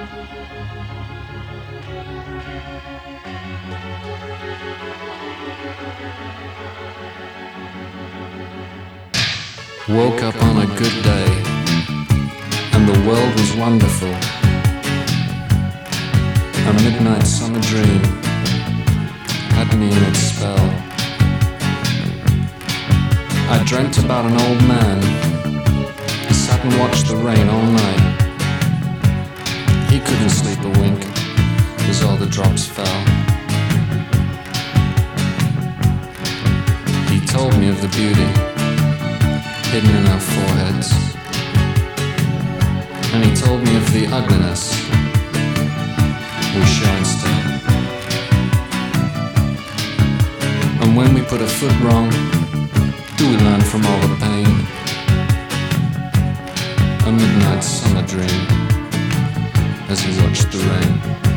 Woke up on a good day, and the world was wonderful. A midnight summer dream had me in its spell. I dreamt about an old man who sat and watched the rain all night. He couldn't sleep a wink as all the drops fell. He told me of the beauty hidden in our foreheads, and he told me of the ugliness we show instead. And when we put a foot wrong, do we learn from all the pain? A midnight summer dream as he watched the rain.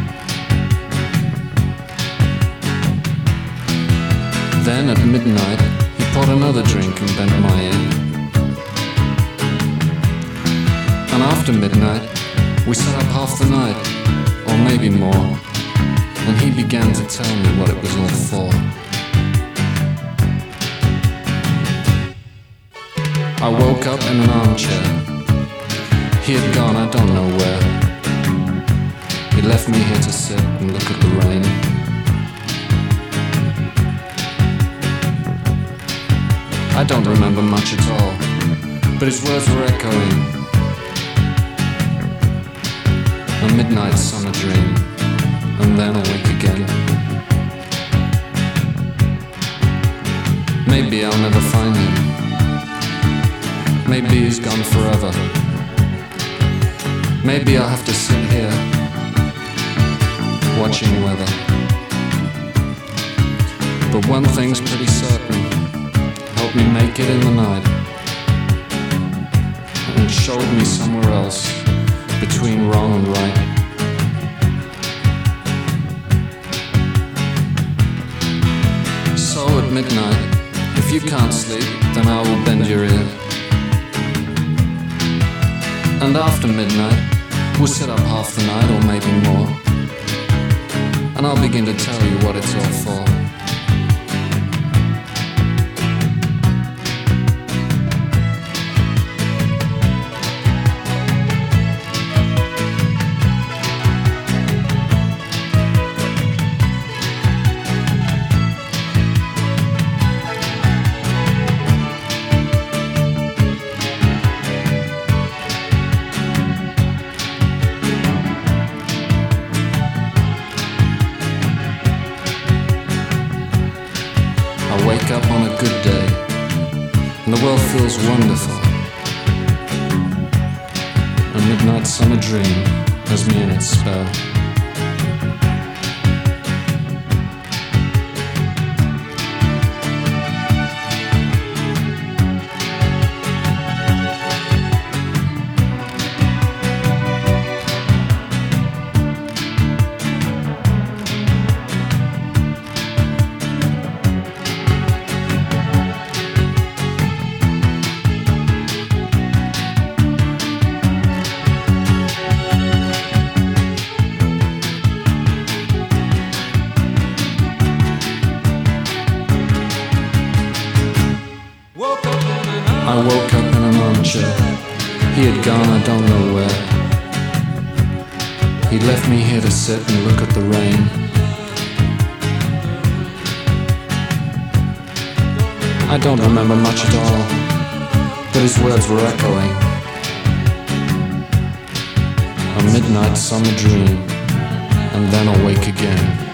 Then at midnight he poured another drink and bent my ear. And after midnight, we sat up half the night, or maybe more, and he began to tell me what it was all for. I woke up in an armchair. He had gone I don't know where. He left me here to sit and look at the rain. I don't remember much at all, but his words were echoing. A midnight summer dream, and then awake again. Maybe I'll never find him. Maybe he's gone forever. Maybe I'll have to sit here, watching weather. But one thing's pretty certain, help me make it in the night, and showed me somewhere else between wrong and right. So at midnight, if you can't sleep, then I will bend your ear. And after midnight, we'll sit up half the night or maybe more, and I'll begin to tell you what it's all for. Wake up on a good day, and the world feels wonderful. A midnight summer dream has me in its spell. I woke up in an armchair. He had gone I don't know where. He left me here to sit and look at the rain. I don't remember much at all, but his words were echoing. A midnight summer dream, and then awake again.